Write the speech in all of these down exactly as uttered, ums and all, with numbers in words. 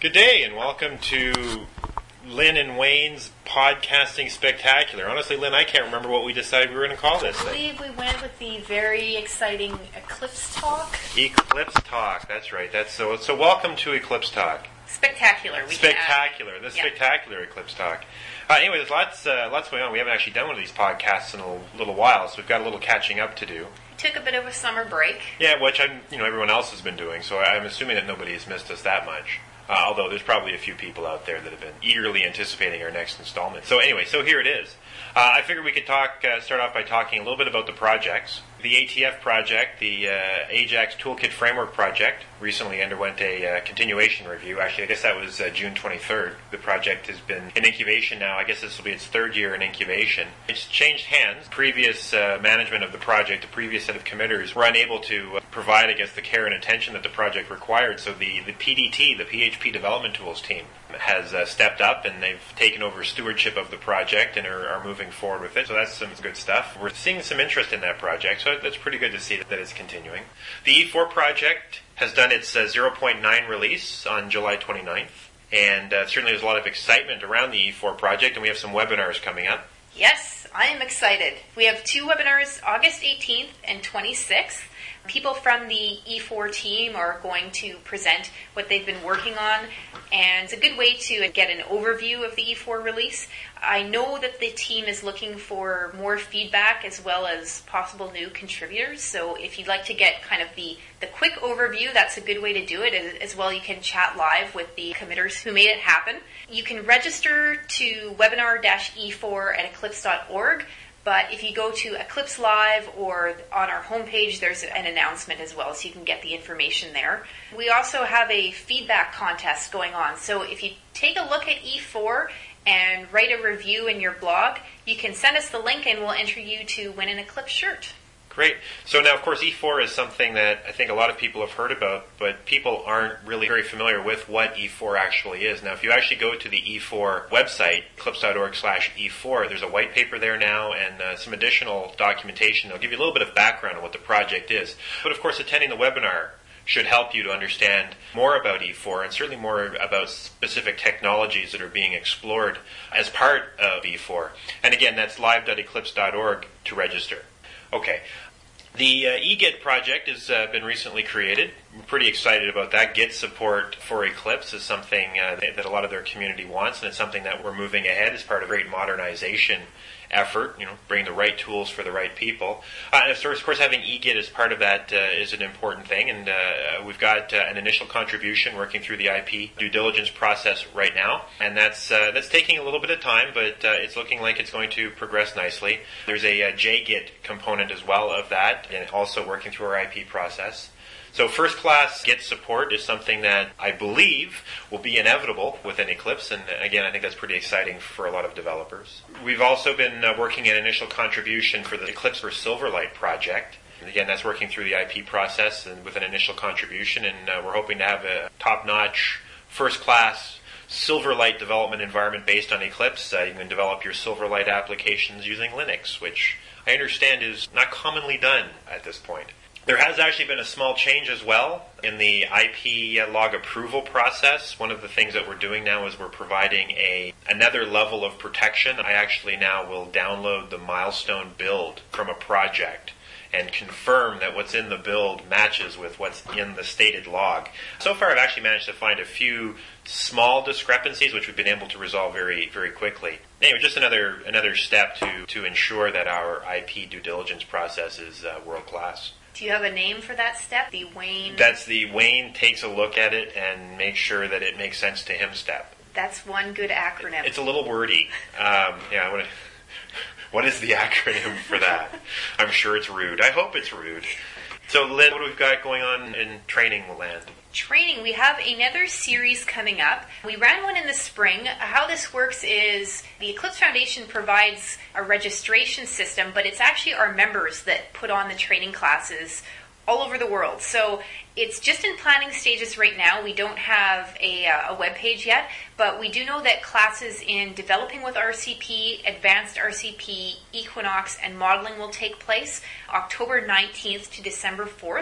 Good day, and welcome to Lynn and Wayne's Podcasting Spectacular. Honestly, Lynn, I can't remember what we decided we were going to call this I thing. believe we went with the very exciting Eclipse Talk. Eclipse Talk, that's right. That's so. So, welcome to Eclipse Talk. Spectacular. We Spectacular, the yeah. spectacular Eclipse Talk. Uh, anyway, there's lots, uh, lots going on. We haven't actually done one of these podcasts in a little while, so we've got a little catching up to do. Took a bit of a summer break. Yeah, which I'm, you know, everyone else has been doing, so I'm assuming that nobody has missed us that much. Uh, although there's probably a few people out there that have been eagerly anticipating our next installment. So anyway, so here it is. Uh, I figured we could talk, uh, start off by talking a little bit about the projects. The A T F project, the uh, Ajax Toolkit Framework project, recently underwent a uh, continuation review. Actually, I guess that was uh, June twenty-third. The project has been in incubation now. I guess this will be its third year in incubation. It's changed hands. Previous uh, management of the project, the previous set of committers, were unable to uh, provide, I guess, the care and attention that the project required. So the, the P D T, the P H P Development Tools team, has uh, stepped up, and they've taken over stewardship of the project and are, are moving forward with it. So that's some good stuff. We're seeing some interest in that project, so that's pretty good to see that, that it's continuing. The E four project has done its uh, zero point nine release on July twenty-ninth, and uh, certainly there's a lot of excitement around the E four project, and we have some webinars coming up. Yes, I am excited. We have two webinars, August eighteenth and twenty-sixth. People from the E four team are going to present what they've been working on, and it's a good way to get an overview of the E four release. I know that the team is looking for more feedback as well as possible new contributors, so if you'd like to get kind of the, the quick overview, that's a good way to do it. As well, you can chat live with the committers who made it happen. You can register to webinar E four at eclipse dot org. But if you go to Eclipse Live or on our homepage, there's an announcement as well, so you can get the information there. We also have a feedback contest going on. So if you take a look at E four and write a review in your blog, you can send us the link and we'll enter you to win an Eclipse shirt. Great. So now, of course, E four is something that I think a lot of people have heard about, but people aren't really very familiar with what E four actually is. Now, if you actually go to the E four website, eclipse dot org slash E four, there's a white paper there now and uh, some additional documentation. They'll give you a little bit of background on what the project is. But, of course, attending the webinar should help you to understand more about E four and certainly more about specific technologies that are being explored as part of E four. And again, that's live dot eclipse dot org to register. Okay. The uh, eGit project has uh, been recently created. We're pretty excited about that. Git support for Eclipse is something uh, that, that a lot of their community wants, and it's something that we're moving ahead as part of a great modernization effort, you know, bring the right tools for the right people. Uh, and of course, of course, having eGit as part of that uh, is an important thing, and uh, we've got uh, an initial contribution working through the I P due diligence process right now, and that's uh, that's taking a little bit of time, but uh, it's looking like it's going to progress nicely. There's a, a J Git component as well of that, and also working through our I P process. So first-class Git support is something that I believe will be inevitable within Eclipse, and again, I think that's pretty exciting for a lot of developers. We've also been uh, working an initial contribution for the Eclipse for Silverlight project. And again, that's working through the I P process and with an initial contribution, and uh, we're hoping to have a top-notch, first-class Silverlight development environment based on Eclipse. Uh, you can develop your Silverlight applications using Linux, which I understand is not commonly done at this point. There has actually been a small change as well in the I P log approval process. One of the things that we're doing now is we're providing a another level of protection. I actually now will download the milestone build from a project and confirm that what's in the build matches with what's in the stated log. So far, I've actually managed to find a few small discrepancies, which we've been able to resolve very, very quickly. Anyway, just another another step to, to ensure that our I P due diligence process is uh, world-class. Do you have a name for that step? The Wayne... That's the Wayne takes a look at it and makes sure that it makes sense to him step. That's one good acronym. It's a little wordy. Um, yeah, I want to... What is the acronym for that? I'm sure it's rude. I hope it's rude. So, Lynn, what have we got going on in training land? Training, we have another series coming up. We ran one in the spring. How this works is the Eclipse Foundation provides a registration system, but it's actually our members that put on the training classes all over the world. So it's just in planning stages right now. We don't have a, uh, a web page yet, but we do know that classes in Developing with R C P, Advanced R C P, Equinox, and Modeling will take place October nineteenth to December fourth.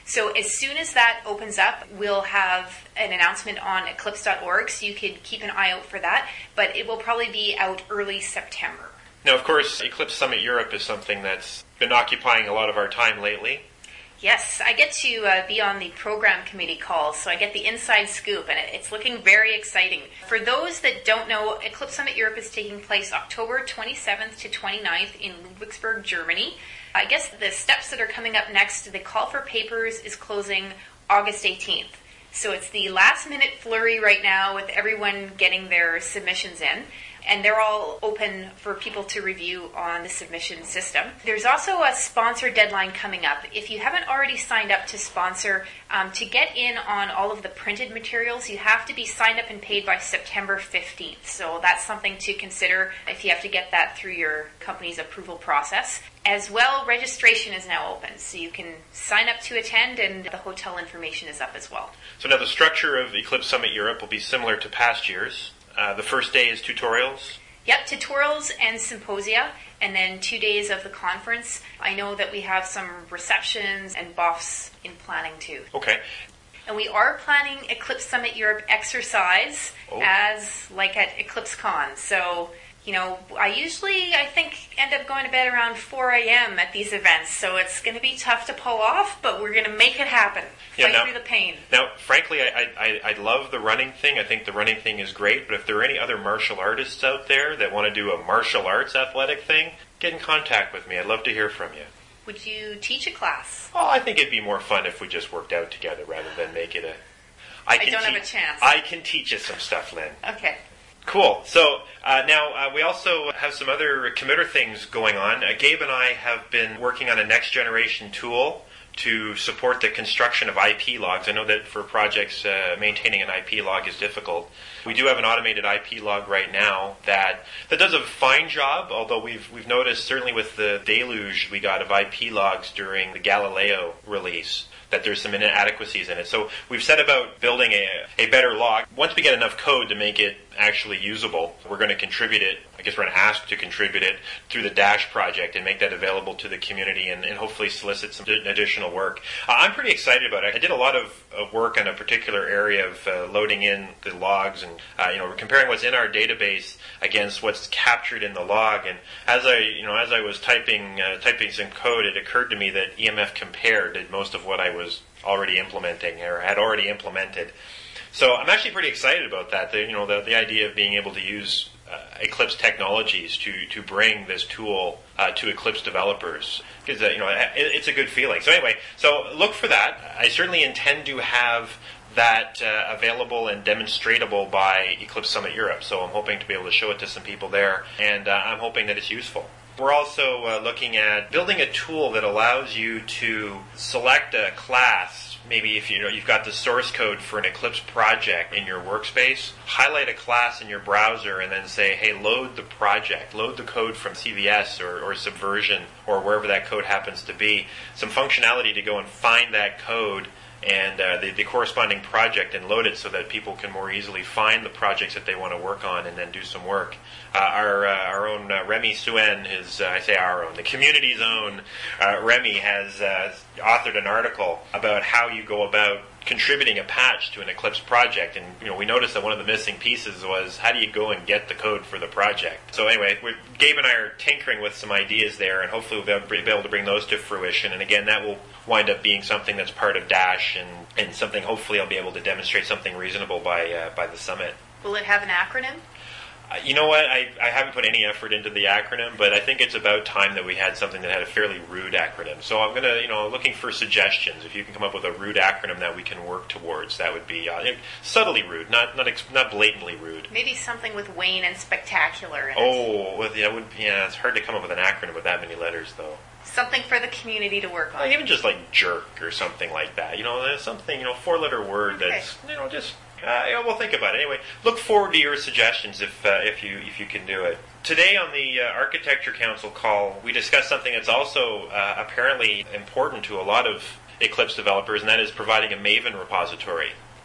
So as soon as that opens up, we'll have an announcement on eclipse dot org, so you could keep an eye out for that. But it will probably be out early September. Now, of course, Eclipse Summit Europe is something that's been occupying a lot of our time lately. Yes, I get to uh, be on the program committee calls, so I get the inside scoop, and it's looking very exciting. For those that don't know, Eclipse Summit Europe is taking place October twenty-seventh to twenty-ninth in Ludwigsburg, Germany. I guess the steps that are coming up next, the call for papers is closing August eighteenth. So it's the last minute flurry right now with everyone getting their submissions in. And they're all open for people to review on the submission system. There's also a sponsor deadline coming up. If you haven't already signed up to sponsor, um, to get in on all of the printed materials, you have to be signed up and paid by September fifteenth. So that's something to consider if you have to get that through your company's approval process. As well, registration is now open, so you can sign up to attend, and the hotel information is up as well. So now the structure of Eclipse Summit Europe will be similar to past years. Uh, the first day is tutorials. Yep, tutorials and symposia, and then two days of the conference. I know that we have some receptions and B O Fs in planning too. Okay. And we are planning Eclipse Summit Europe exercise oh. as like at EclipseCon. So, you know, I usually, I think, end up going to bed around four a.m. at these events. So it's going to be tough to pull off, but we're going to make it happen. Yeah, Fight now, through the pain. Now, frankly, I, I, I love the running thing. I think the running thing is great. But if there are any other martial artists out there that want to do a martial arts athletic thing, get in contact with me. I'd love to hear from you. Would you teach a class? Well, I think it'd be more fun if we just worked out together rather than make it a... I, I don't te- have a chance. I can teach you some stuff, Lynn. Okay. Cool. So uh, now uh, we also have some other commuter things going on. Uh, Gabe and I have been working on a next generation tool to support the construction of I P logs. I know that for projects, uh, maintaining an I P log is difficult. We do have an automated I P log right now that that does a fine job, although we've we've noticed, certainly with the deluge we got of I P logs during the Galileo release, that there's some inadequacies in it. So we've set about building a, a better log. Once we get enough code to make it actually usable, we're going to contribute it, I guess we're going to ask to contribute it through the Dash project and make that available to the community and, and hopefully solicit some additional work. Uh, I'm pretty excited about it. I did a lot of, of work on a particular area of uh, loading in the logs and uh, you know, comparing what's in our database against what's captured in the log. And as I, you know, as I was typing uh, typing some code, it occurred to me that E M F Compare did most of what I was already implementing or had already implemented. So I'm actually pretty excited about that. The, you know, the, the idea of being able to use uh, Eclipse technologies to, to bring this tool uh, to Eclipse developers, because uh, you know it, it's a good feeling. So anyway, so look for that. I certainly intend to have that uh, available and demonstratable by Eclipse Summit Europe. So I'm hoping to be able to show it to some people there, and uh, I'm hoping that it's useful. We're also uh, looking at building a tool that allows you to select a class. Maybe if you know, you've got the source code for an Eclipse project in your workspace, highlight a class in your browser and then say, hey, load the project, load the code from C V S or, or Subversion or wherever that code happens to be. Some functionality to go and find that code and uh, the, the corresponding project and load it so that people can more easily find the projects that they want to work on and then do some work. Uh, our uh, our own uh, Remy Suen, is, uh, I say our own, the community's own uh, Remy has uh, authored an article about how you go about contributing a patch to an Eclipse project. And you know, we noticed that one of the missing pieces was how do you go and get the code for the project. So anyway, we're, Gabe and I are tinkering with some ideas there, and hopefully we'll be able to bring those to fruition. And again, that will wind up being something that's part of Dash and, and something hopefully I'll be able to demonstrate something reasonable by uh, by the summit. Will it have an acronym? Uh, you know what? I, I haven't put any effort into the acronym, but I think it's about time that we had something that had a fairly rude acronym. So I'm gonna, you know, looking for suggestions. If you can come up with a rude acronym that we can work towards, that would be uh, subtly rude, not not ex- not blatantly rude. Maybe something with Wayne and spectacular. In oh, with yeah, would, yeah, it's hard to come up with an acronym with that many letters, though. Something for the community to work on. Like, even just like jerk or something like that. You know, something, you know, four-letter word okay. that's, you know, just. Uh, yeah, we'll think about it. Anyway, look forward to your suggestions if uh, if you if you can do it. Today on the uh, Architecture Council call, we discussed something that's also uh, apparently important to a lot of Eclipse developers, and that is providing a Maven repository.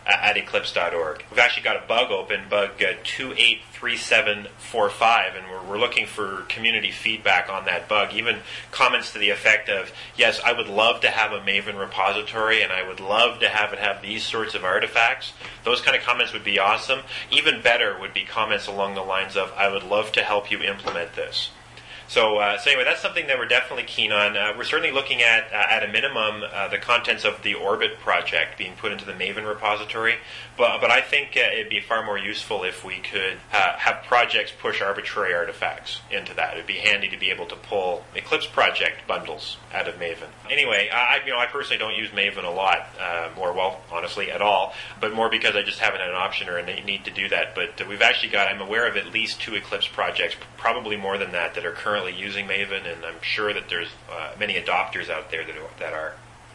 at eclipse dot org. We've actually got a bug open, bug uh, two eight three seven four five, and we're, we're looking for community feedback on that bug, even comments to the effect of, yes, I would love to have a Maven repository, and I would love to have it have these sorts of artifacts. Those kind of comments would be awesome. Even better would be comments along the lines of, I would love to help you implement this. So, uh, so anyway, that's something that we're definitely keen on. Uh, we're certainly looking at, uh, at a minimum, uh, the contents of the Orbit project being put into the Maven repository. But, but I think uh, it'd be far more useful if we could uh, have projects push arbitrary artifacts into that. It'd be handy to be able to pull Eclipse project bundles out of Maven. Anyway, I, you know, I personally don't use Maven a lot, uh, or well, honestly, at all. But more because I just haven't had an option or a need to do that. But uh, we've actually got, I'm aware of at least two Eclipse projects, probably more than that, that are currently using Maven, and I'm sure that there's uh, many adopters out there that are, that are.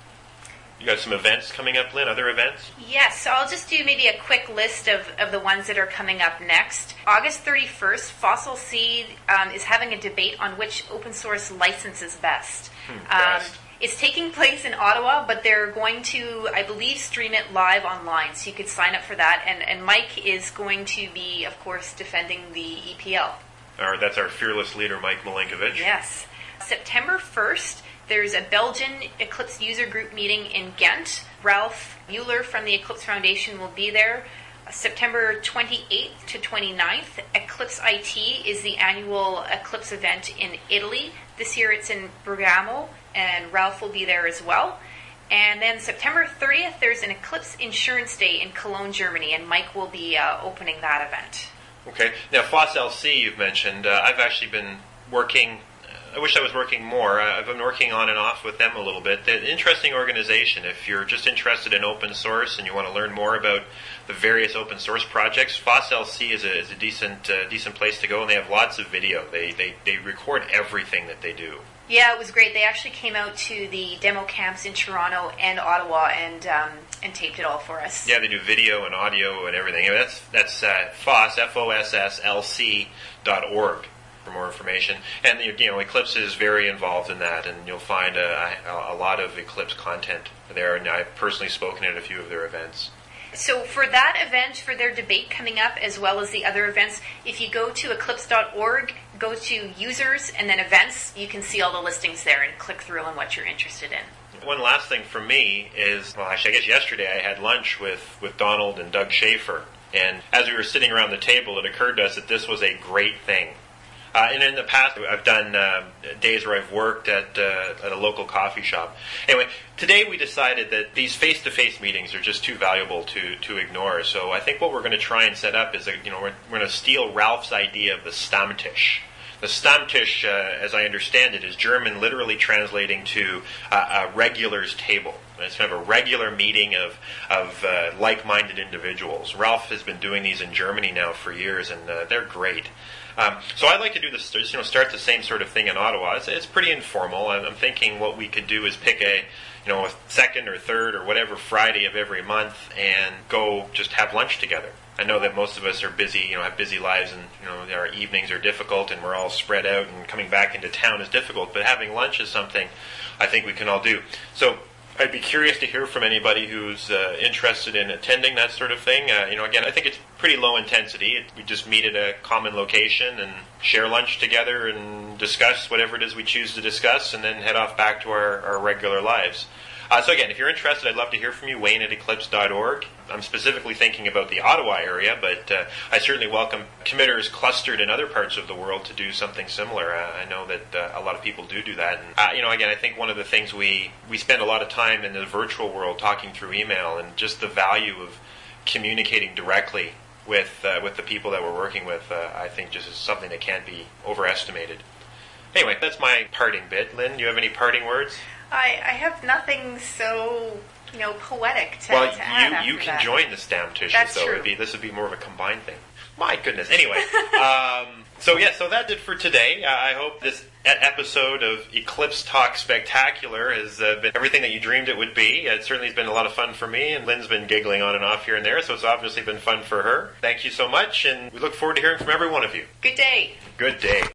You got some events coming up, Lynn? Other events? Yes, so I'll just do maybe a quick list of, of the ones that are coming up next. August thirty-first, Fossil Seed um, is having a debate on which open source license is best. Hmm, um, best. It's taking place in Ottawa, but they're going to, I believe, stream it live online, so you could sign up for that. And, and Mike is going to be, of course, defending the E P L. Our, that's our fearless leader, Mike Milinkovic. Yes. September first, there's a Belgian Eclipse user group meeting in Ghent. Ralph Mueller from the Eclipse Foundation will be there. September twenty-eighth to twenty-ninth, Eclipse I T is the annual Eclipse event in Italy. This year it's in Bergamo, and Ralph will be there as well. And then September thirtieth, there's an Eclipse Insurance Day in Cologne, Germany, and Mike will be uh, opening that event. Okay. Now, F O S L C you've mentioned. Uh, I've actually been working, uh, I wish I was working more. Uh, I've been working on and off with them a little bit. They're an interesting organization. If you're just interested in open source and you want to learn more about the various open source projects, F O S L C is a, is a decent uh, decent place to go, and they have lots of video. They, they, they record everything that they do. Yeah, it was great. They actually came out to the demo camps in Toronto and Ottawa and um, and taped it all for us. Yeah, they do video and audio and everything. Anyway, that's that's uh, F O S, F O S S L C dot org for more information. And you know, Eclipse is very involved in that, and you'll find a, a, a lot of Eclipse content there. And I've personally spoken at a few of their events. So for that event, for their debate coming up, as well as the other events, if you go to eclipse dot org, go to users and then events, you can see all the listings there and click through on what you're interested in. One last thing for me is, well, actually, I guess yesterday I had lunch with, with Donald and Doug Schaefer. And as we were sitting around the table, it occurred to us that this was a great thing. Uh, and in the past, I've done uh, days where I've worked at uh, at a local coffee shop. Anyway, today we decided that these face-to-face meetings are just too valuable to, to ignore. So I think what we're going to try and set up is, a, you know, we're, we're going to steal Ralph's idea of the Stammtisch. The Stammtisch, uh, as I understand it, is German, literally translating to uh, a regulars table. It's kind of a regular meeting of of uh, like-minded individuals. Ralph has been doing these in Germany now for years, and uh, they're great. Um, so I'd like to do this, you know, start the same sort of thing in Ottawa. It's, it's pretty informal. I'm, I'm thinking what we could do is pick a, you know, a second or third or whatever Friday of every month and go just have lunch together. I know that most of us are busy, you know, have busy lives, and you know, our evenings are difficult, and we're all spread out, and coming back into town is difficult. But having lunch is something I think we can all do. So I'd be curious to hear from anybody who's uh, interested in attending that sort of thing. Uh, you know, again, I think it's pretty low intensity. It, we just meet at a common location and share lunch together and discuss whatever it is we choose to discuss, and then head off back to our, our regular lives. Uh, so again, if you're interested, I'd love to hear from you. Wayne at eclipse dot org. I'm specifically thinking about the Ottawa area, but uh, I certainly welcome committers clustered in other parts of the world to do something similar. Uh, I know that uh, a lot of people do do that. And, uh, you know, again, I think one of the things we, we spend a lot of time in the virtual world talking through email, and just the value of communicating directly with uh, with the people that we're working with, uh, I think just is something that can't be overestimated. Anyway, that's my parting bit. Lynn, do you have any parting words? I, I have nothing so, you know, poetic to, well, to add you after you can that. join the Stammtisch, That's so true. it'd be, this would be more of a combined thing. My goodness. Anyway, um, so yeah, so that did for today. Uh, I hope this e- episode of Eclipse Talk Spectacular has uh, been everything that you dreamed it would be. It certainly has been a lot of fun for me, and Lynn's been giggling on and off here and there, so it's obviously been fun for her. Thank you so much, and we look forward to hearing from every one of you. Good day. Good day.